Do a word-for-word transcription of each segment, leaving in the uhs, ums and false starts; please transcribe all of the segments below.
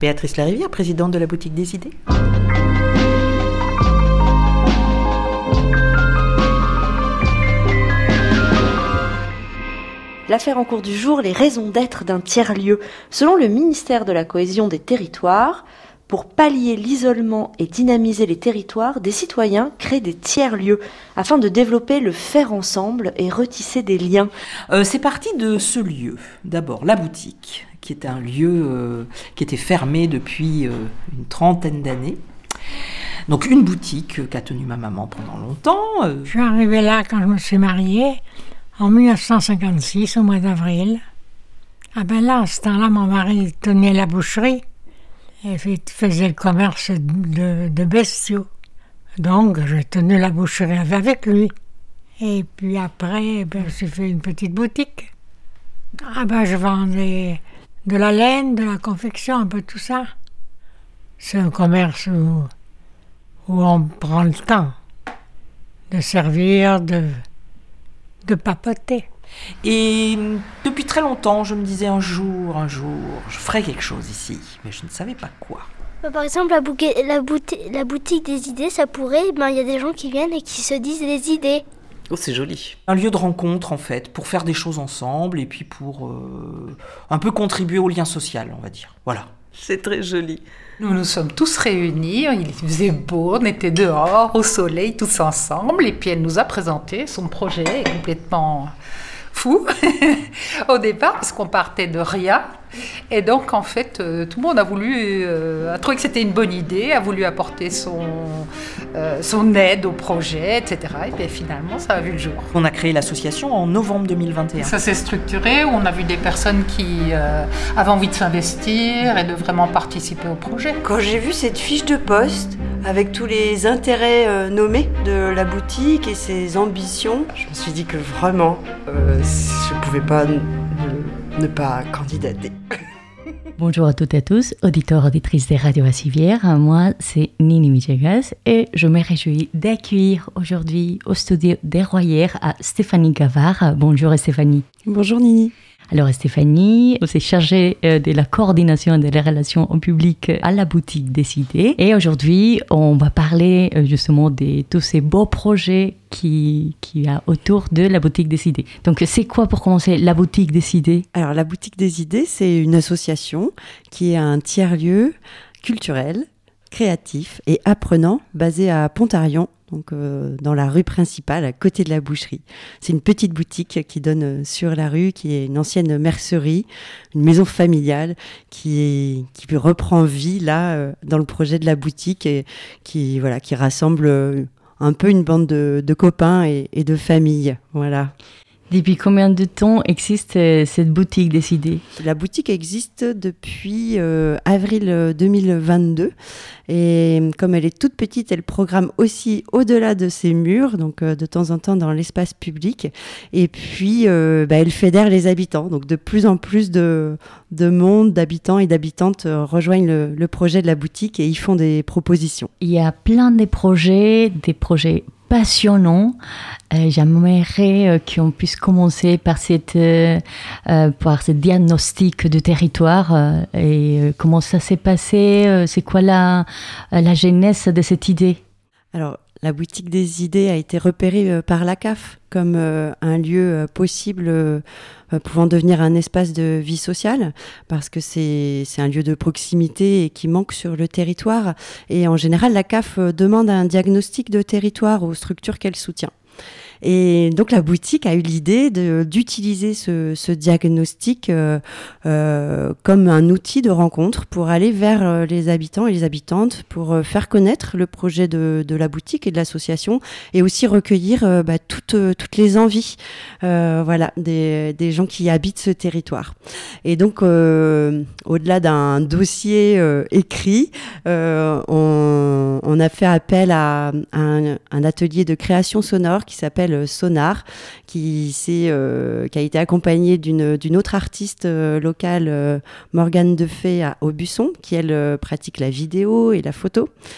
Béatrice Larivière, présidente de la Boutique des Idées. L'affaire en cours du jour, les raisons d'être d'un tiers-lieu. Selon le ministère de la Cohésion des Territoires, pour pallier l'isolement et dynamiser les territoires, des citoyens créent des tiers-lieux afin de développer le faire ensemble et retisser des liens. Euh, c'est parti de ce lieu. D'abord, la boutique, qui était un lieu euh, qui était fermé depuis euh, une trentaine d'années. Donc une boutique qu'a tenue ma maman pendant longtemps. Euh... Je suis arrivée là quand je me suis mariée, en dix-neuf cent cinquante-six, au mois d'avril. Ah ben là, à ce temps-là, mon mari tenait la boucherie et faisait le commerce de, de bestiaux. Donc, j'ai tenu la boucherie avec lui. Et puis après, ben, j'ai fait une petite boutique. Ah ben, je vendais de la laine, de la confection, un peu tout ça. C'est un commerce où, où on prend le temps de servir, de... de papoter. Et depuis très longtemps, je me disais un jour, un jour, je ferai quelque chose ici, mais je ne savais pas quoi. Bah, par exemple, la, bouquet, la, bouti- la boutique des idées, ça pourrait, ben, y a des gens qui viennent et qui se disent des idées. Oh, c'est joli. Un lieu de rencontre, en fait, pour faire des choses ensemble et puis pour euh, un peu contribuer au lien social, on va dire. Voilà. C'est très joli. Nous nous sommes tous réunis, il faisait beau, on était dehors, au soleil, tous ensemble, et puis elle nous a présenté son projet complètement fou au départ, parce qu'on partait de rien. Et donc, en fait, euh, tout le monde a voulu, euh, a trouvé que c'était une bonne idée, a voulu apporter son, euh, son aide au projet, et cetera. Et puis finalement, ça a vu le jour. On a créé l'association en novembre deux mille vingt et un. Ça s'est structuré, on a vu des personnes qui euh, avaient envie de s'investir et de vraiment participer au projet. Quand j'ai vu cette fiche de poste, avec tous les intérêts euh, nommés de la boutique et ses ambitions, je me suis dit que vraiment, euh, je ne pouvais pas ne, ne pas candidater. Bonjour à toutes et à tous, auditeurs, auditrices des radios Bassivière. Moi, c'est Nini Michegas et je me réjouis d'accueillir aujourd'hui au studio des Royères à Stéphanie Gavard. Bonjour Stéphanie. Bonjour Nini. Alors Stéphanie, vous êtes chargée de la coordination des relations au public à la Boutique des Idées. Et aujourd'hui, on va parler justement de tous ces beaux projets qui, qui y a autour de la Boutique des Idées. Donc c'est quoi pour commencer la Boutique des Idées ? Alors la Boutique des Idées, c'est une association qui est un tiers-lieu culturel, créatif et apprenant basé à Pont-Arion, donc euh, dans la rue principale, à côté de la boucherie. C'est une petite boutique qui donne sur la rue, qui est une ancienne mercerie, une maison familiale qui, est, qui reprend vie là euh, dans le projet de la boutique et qui, voilà, qui rassemble euh, un peu une bande de, de copains et, et de familles. Voilà. Depuis combien de temps existe cette Boutique des Idées ? La boutique existe depuis euh, avril deux mille vingt-deux et comme elle est toute petite, elle programme aussi au-delà de ses murs, donc euh, de temps en temps dans l'espace public. Et puis, euh, bah, elle fédère les habitants. Donc de plus en plus de, de monde, d'habitants et d'habitantes euh, rejoignent le, le projet de la boutique et y font des propositions. Il y a plein de projets, des projets passionnant. Euh, j'aimerais euh, qu'on puisse commencer par cette, euh, euh, par ce diagnostic de territoire euh, et euh, comment ça s'est passé, euh, c'est quoi la, la genèse de cette idée ? Alors, la Boutique des Idées a été repérée euh, par l'A C A F comme euh, un lieu euh, possible euh, pouvant devenir un espace de vie sociale parce que c'est, c'est un lieu de proximité et qui manque sur le territoire. Et en général, l'A C A F demande un diagnostic de territoire aux structures qu'elle soutient. Et donc la boutique a eu l'idée de, d'utiliser ce, ce diagnostic euh, euh, comme un outil de rencontre pour aller vers euh, les habitants et les habitantes, pour euh, faire connaître le projet de, de la boutique et de l'association et aussi recueillir euh, bah, toutes, euh, toutes les envies euh, voilà, des, des gens qui habitent ce territoire. Et donc euh, au-delà d'un dossier euh, écrit, euh, on, on a fait appel à, à un, un atelier de création sonore qui s'appelle Sonar, qui, euh, qui a été accompagné d'une, d'une autre artiste euh, locale, euh, Morgane Defay à Aubusson, qui elle euh, pratique la vidéo et la photo.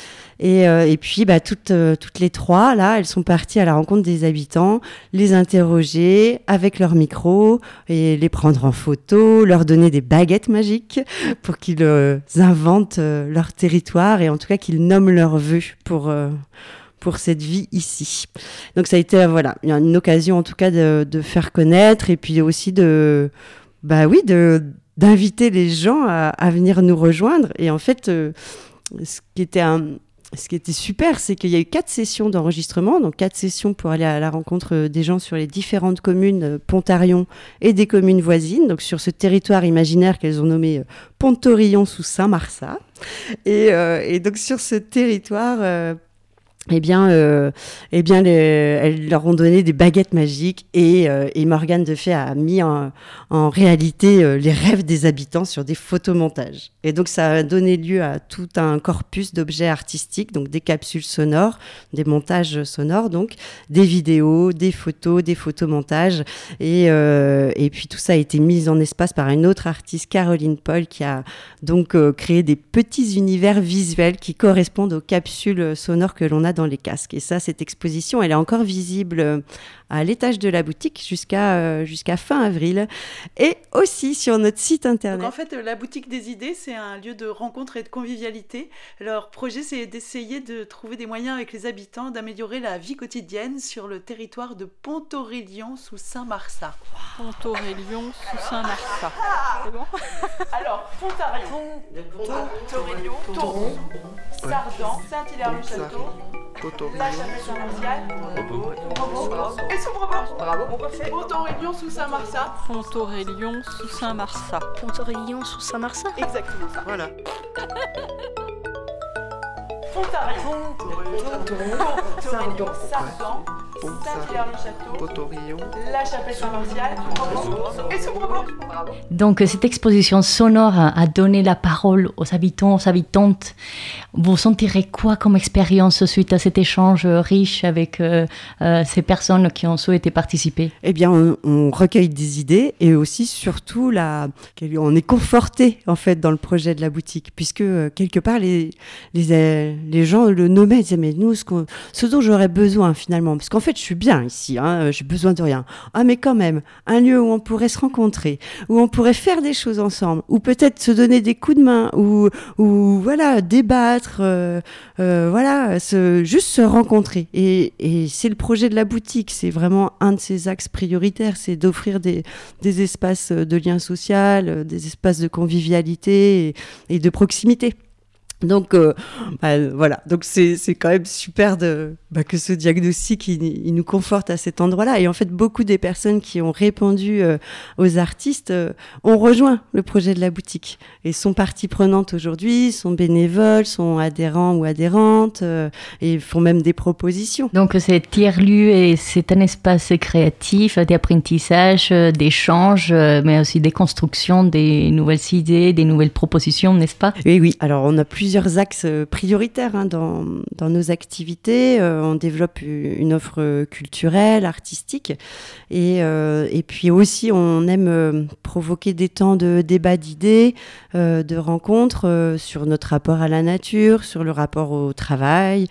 Et, euh, et puis, bah, toutes, euh, toutes les trois, là, elles sont parties à la rencontre des habitants, les interroger avec leur micro et les prendre en photo, leur donner des baguettes magiques pour qu'ils euh, inventent euh, leur territoire et en tout cas qu'ils nomment leurs vœux pour... Euh, pour cette vie ici. Donc ça a été, euh, voilà, une occasion en tout cas de, de faire connaître et puis aussi de, bah oui, de, d'inviter les gens à, à venir nous rejoindre. Et en fait, euh, ce qui était un, ce qui était super, c'est qu'il y a eu quatre sessions d'enregistrement, donc quatre sessions pour aller à la rencontre des gens sur les différentes communes Pontarion et des communes voisines, donc sur ce territoire imaginaire qu'elles ont nommé euh, Pontorillon sous Saint-Marsat. Et, euh, et donc sur ce territoire... Euh, Eh bien, euh, eh bien les, elles leur ont donné des baguettes magiques et, euh, et Morgane Defay a mis en, en réalité euh, les rêves des habitants sur des photomontages. Et donc, ça a donné lieu à tout un corpus d'objets artistiques, donc des capsules sonores, des montages sonores, donc des vidéos, des photos, des photomontages. Et, euh, et puis, tout ça a été mis en espace par une autre artiste, Caroline Paul, qui a donc euh, créé des petits univers visuels qui correspondent aux capsules sonores que l'on a dans les casques. Et ça, cette exposition, elle est encore visible à l'étage de la boutique jusqu'à euh, jusqu'à fin avril et aussi sur notre site internet. Donc en fait, la boutique des idées, c'est un lieu de rencontre et de convivialité. Leur projet, c'est d'essayer de trouver des moyens avec les habitants d'améliorer la vie quotidienne sur le territoire de Pontorillon sous Saint-Marsat. Pontorillon sous Saint-Marsat. C'est bon? Alors, Pontarion, Pontorillon, Toron, Sardan, Saint-Hilaire-le-Château, La Chapelle-Saint-Martial, et Soubrebord. Bravo. On refait Pontorillon sous Saint-Marsat. Pontorillon sous Saint-Marsat. Pontorillon sous Saint-Marsat. Exactement ça. Voilà. Pontarion, Pontorillon, Sardan, Saint-Hilaire-le-Château, Pontorillon, La Chapelle-Saint-Martial, et Soubrebord. Bravo. Donc cette exposition sonore a donné la parole aux habitants, aux habitantes. Vous sentirez quoi comme expérience suite à cet échange riche avec euh, euh, ces personnes qui ont souhaité participer? Eh bien, on, on recueille des idées et aussi, surtout, la, on est conforté en fait dans le projet de la boutique, puisque euh, quelque part les, les les gens le nommaient, ils disaient mais nous ce, qu'on, ce dont j'aurais besoin finalement, parce qu'en fait je suis bien ici, hein, j'ai besoin de rien. Ah mais quand même, un lieu où on pourrait se rencontrer, où on pourrait faire des choses ensemble, ou peut-être se donner des coups de main, ou ou voilà débattre, euh, euh, voilà, se, juste se rencontrer. Et, et c'est le projet de la boutique, c'est vraiment un de ses axes prioritaires, c'est d'offrir des des espaces de lien social, des espaces de convivialité et, et de proximité. Donc euh, bah, voilà, donc c'est c'est quand même super de bah, que ce diagnostic il, il nous conforte à cet endroit-là. Et en fait, beaucoup des personnes qui ont répondu euh, aux artistes euh, ont rejoint le projet de la boutique et sont partie prenante aujourd'hui, sont bénévoles, sont adhérents ou adhérentes euh, et font même des propositions. Donc c'est tiers-lieu et c'est un espace créatif, d'apprentissage, d'échange, mais aussi des constructions, des nouvelles idées, des nouvelles propositions, n'est-ce pas? Oui, oui. Alors on a plusieurs plusieurs axes prioritaires hein, dans, dans nos activités. Euh, on développe une offre culturelle, artistique, et, euh, et puis aussi on aime euh, provoquer des temps de débat d'idées, euh, de rencontres euh, sur notre rapport à la nature, sur le rapport au travail,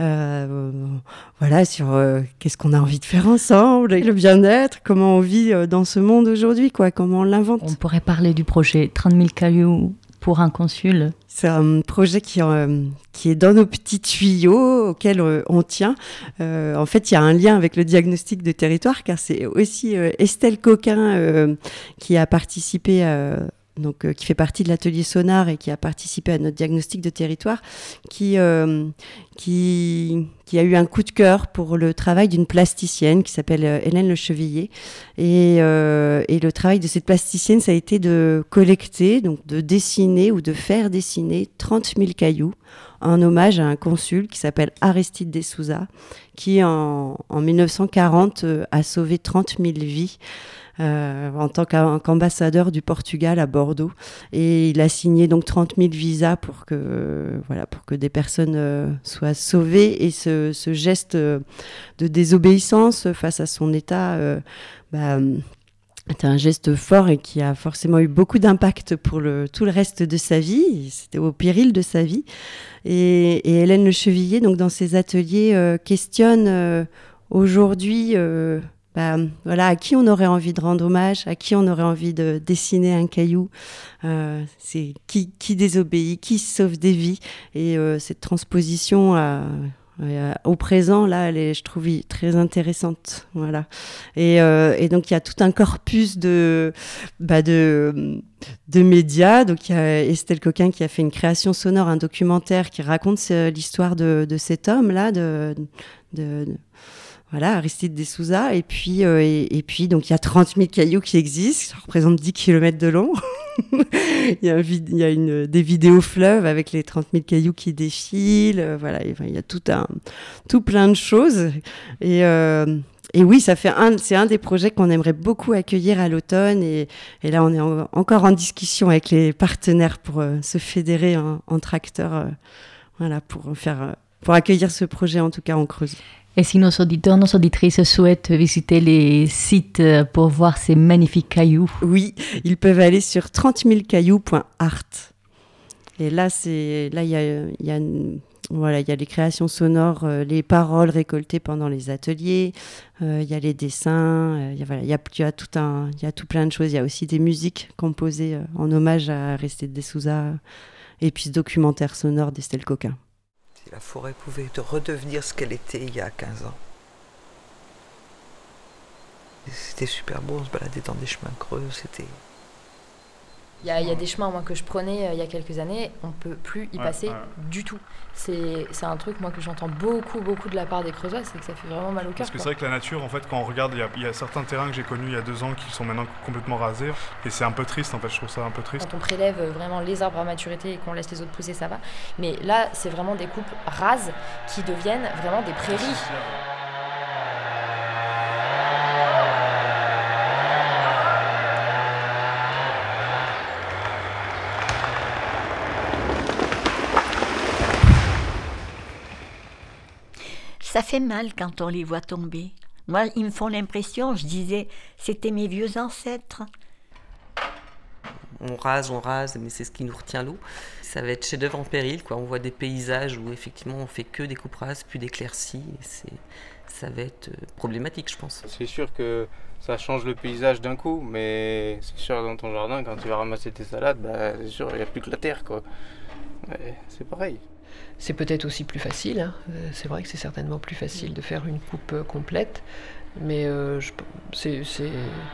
euh, voilà, sur euh, qu'est-ce qu'on a envie de faire ensemble, le bien-être, comment on vit euh, dans ce monde aujourd'hui, quoi, comment on l'invente. On pourrait parler du projet trente mille cailloux pour un consul. C'est un projet qui, euh, qui est dans nos petits tuyaux auxquels euh, on tient. Euh, en fait, il y a un lien avec le diagnostic de territoire, car c'est aussi euh, Estelle Coquin euh, qui a participé à... donc euh, qui fait partie de l'atelier Sonar et qui a participé à notre diagnostic de territoire, qui, euh, qui, qui a eu un coup de cœur pour le travail d'une plasticienne qui s'appelle euh, Hélène Lechevillier. Et, euh, et le travail de cette plasticienne, ça a été de collecter, donc de dessiner ou de faire dessiner trente mille cailloux en hommage à un consul qui s'appelle Aristide de Souza, qui en, en mille neuf cent quarante euh, a sauvé trente mille vies. Euh, en tant qu'ambassadeur du Portugal à Bordeaux, et il a signé donc trente mille visas pour que euh, voilà pour que des personnes euh, soient sauvées, et ce, ce geste euh, de désobéissance face à son état euh, bah, C'était un geste fort et qui a forcément eu beaucoup d'impact pour le, tout le reste de sa vie. C'était au péril de sa vie. Et, et Hélène Lechevillier, donc, dans ses ateliers, euh, questionne euh, aujourd'hui euh, bah, voilà, à qui on aurait envie de rendre hommage, à qui on aurait envie de dessiner un caillou. Euh, c'est qui, qui désobéit, qui sauve des vies. Et euh, cette transposition à... Euh, au présent, là, elle est, je trouve, très intéressante. Voilà. Et, euh, et donc, il y a tout un corpus de, bah de, de médias. Donc, il y a Estelle Coquin qui a fait une création sonore, un documentaire qui raconte l'histoire de, de cet homme-là, de, de, de voilà, Aristide de Souza. Et puis, euh, et, et puis, donc, il y a trente mille cailloux qui existent. Ça représente dix kilomètres de long. il y a, un vid- il y a une, des vidéos fleuves avec les trente mille cailloux qui défilent. Euh, voilà, et, enfin, il y a tout, un, tout plein de choses. Et, euh, et oui, ça fait un, c'est un des projets qu'on aimerait beaucoup accueillir à l'automne. Et, et là, on est en, encore en discussion avec les partenaires pour euh, se fédérer en, entre acteurs, euh, voilà, pour, faire, euh, pour accueillir ce projet, en tout cas en Creuse. Et si nos auditeurs, nos auditrices souhaitent visiter les sites pour voir ces magnifiques cailloux? Oui, ils peuvent aller sur trente mille cailloux point art. Et là, c'est, là, il y a, il y a, voilà, il y a les créations sonores, euh, les paroles récoltées pendant les ateliers, euh, il y a les dessins, euh, il y a, voilà, il y a, il y a tout un, il y a tout plein de choses. Il y a aussi des musiques composées euh, en hommage à Aristide de Souza, et puis ce documentaire sonore d'Estelle Coquin. Si la forêt pouvait redevenir ce qu'elle était il y a quinze ans. C'était super beau, on se baladait dans des chemins creux, c'était... Il y, a, il y a des chemins moi, que je prenais euh, il y a quelques années, on ne peut plus y ouais, passer ouais. du tout. C'est, c'est un truc moi, que j'entends beaucoup, beaucoup de la part des Creusois, c'est que ça fait vraiment mal au cœur. Parce que quoi. c'est vrai que la nature, en fait, quand on regarde, il y a, il y a certains terrains que j'ai connus il y a deux ans qui sont maintenant complètement rasés. Et c'est un peu triste, en fait, je trouve ça un peu triste. Quand on prélève vraiment les arbres à maturité et qu'on laisse les autres pousser, ça va. Mais là, c'est vraiment des coupes rases qui deviennent vraiment des prairies. Ça fait mal quand on les voit tomber. Moi, ils me font l'impression, je disais, c'était mes vieux ancêtres. On rase, on rase, mais c'est ce qui nous retient l'eau. Ça va être chef-d'œuvre en péril, quoi. On voit des paysages où effectivement on fait que des coupes rases, plus d'éclaircies. Et c'est, ça va être problématique, je pense. C'est sûr que ça change le paysage d'un coup, mais c'est sûr dans ton jardin, quand tu vas ramasser tes salades, bah, c'est sûr, il n'y a plus que la terre, quoi. Ouais, c'est pareil. C'est peut-être aussi plus facile, hein. C'est vrai que c'est certainement plus facile de faire une coupe euh, complète, mais euh, je, c'est, c'est,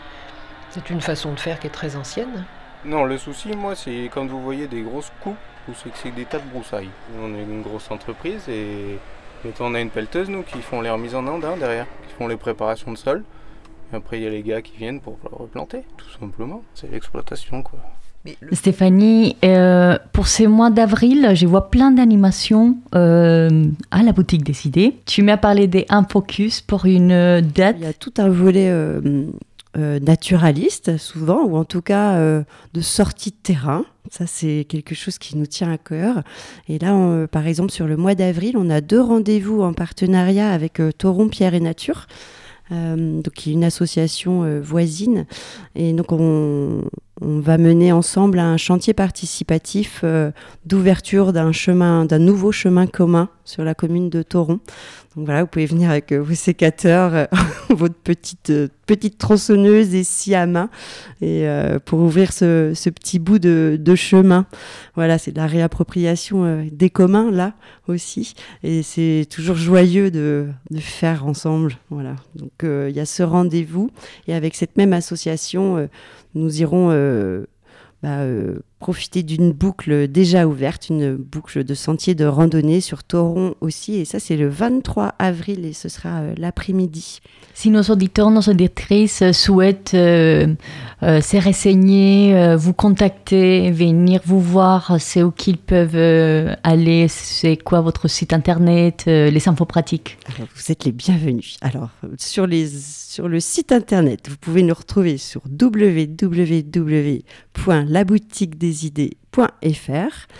c'est une façon de faire qui est très ancienne. Non, le souci, moi, c'est quand vous voyez des grosses coupes, où c'est que c'est des tas de broussailles. On est une grosse entreprise et, et on a une pelleteuse, nous, qui font les remises en Inde hein, derrière, qui font les préparations de sol. Et après, il y a les gars qui viennent pour replanter, tout simplement. C'est l'exploitation, quoi. Le... Stéphanie, euh, pour ces mois d'avril, je vois plein d'animations euh, à la boutique des idées. Tu m'as parlé des Un Focus pour une date. Il y a tout un volet euh, euh, naturaliste, souvent, ou en tout cas euh, de sortie de terrain. Ça, c'est quelque chose qui nous tient à cœur. Et là, on, par exemple, sur le mois d'avril, on a deux rendez-vous en partenariat avec euh, Thoron Pierre et Nature. Euh, donc, qui est une association euh, voisine. Et donc, on, on va mener ensemble un chantier participatif euh, d'ouverture d'un chemin, d'un nouveau chemin commun sur la commune de Thoron. Donc voilà, vous pouvez venir avec euh, vos sécateurs, euh, votre petite, euh, petite tronçonneuse et scie à main et, euh, pour ouvrir ce, ce petit bout de, de chemin. Voilà, c'est de la réappropriation euh, des communs, là, aussi. Et c'est toujours joyeux de, de faire ensemble. Voilà. Donc, il euh, y a ce rendez-vous. Et avec cette même association, euh, nous irons euh, bah, euh, profiter d'une boucle déjà ouverte, une boucle de sentier de randonnée sur Thoron aussi. Et ça, c'est le vingt-trois avril et ce sera euh, l'après-midi. Si nos auditeurs, nos auditrices souhaitent euh, euh, se renseigner, euh, vous contacter, venir vous voir, c'est où qu'ils peuvent euh, aller, c'est quoi votre site internet, euh, les infos pratiques? Alors, vous êtes les bienvenus. Alors, sur, les, sur le site internet, vous pouvez nous retrouver sur w w w point la boutique des idées point f r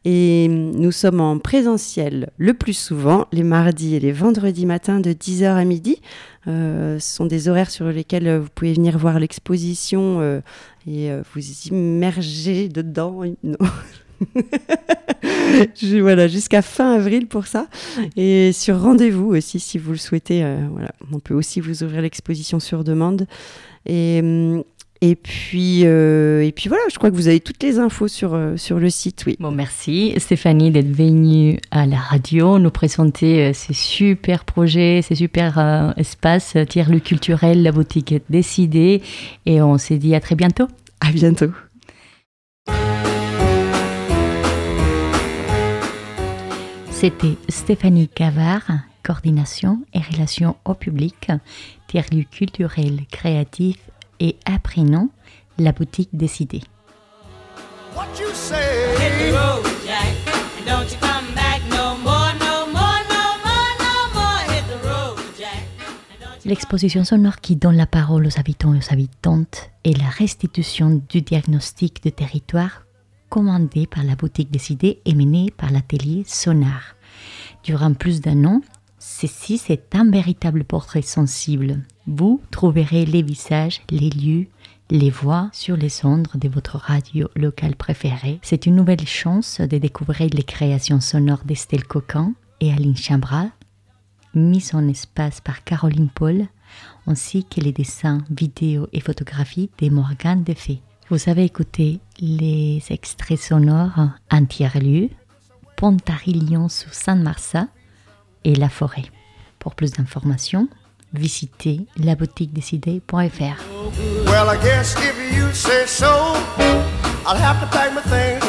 Et nous sommes en présentiel le plus souvent, les mardis et les vendredis matins de dix heures à midi. Euh, ce sont des horaires sur lesquels vous pouvez venir voir l'exposition euh, et euh, vous immerger dedans. Non. Je, voilà, jusqu'à fin avril pour ça. Et sur rendez-vous aussi, si vous le souhaitez. Euh, voilà. On peut aussi vous ouvrir l'exposition sur demande. Et... Et puis, euh, et puis voilà, je crois que vous avez toutes les infos sur, euh, sur le site, oui. Bon, merci Stéphanie d'être venue à la radio, nous présenter euh, ces super projets, ces super euh, espaces, tiers-lieux culturels, la boutique Décidée. Et on s'est dit à très bientôt. À bientôt. C'était Stéphanie Cavard, coordination et relations au public, tiers-lieux culturels, créatifs et apprenons la boutique Décidée. L'exposition sonore qui donne la parole aux habitants et aux habitantes est la restitution du diagnostic de territoire commandé par la boutique Décidée et menée par l'atelier Sonar. Durant plus d'un an, ceci c'est un véritable portrait sensible. Vous trouverez les visages, les lieux, les voix sur les cendres de votre radio locale préférée. C'est une nouvelle chance de découvrir les créations sonores d'Estelle Coquin et Aline Chambral, mises en espace par Caroline Paul, ainsi que les dessins, vidéos et photographies de Morgane Defay. Vous avez écouté les extraits sonores Un tiers-lieu, Pontarlion sous Saint-Marsa et La Forêt. Pour plus d'informations, visitez la boutique décidée point f r. Well, I guess if you say so, I'll have to pack my things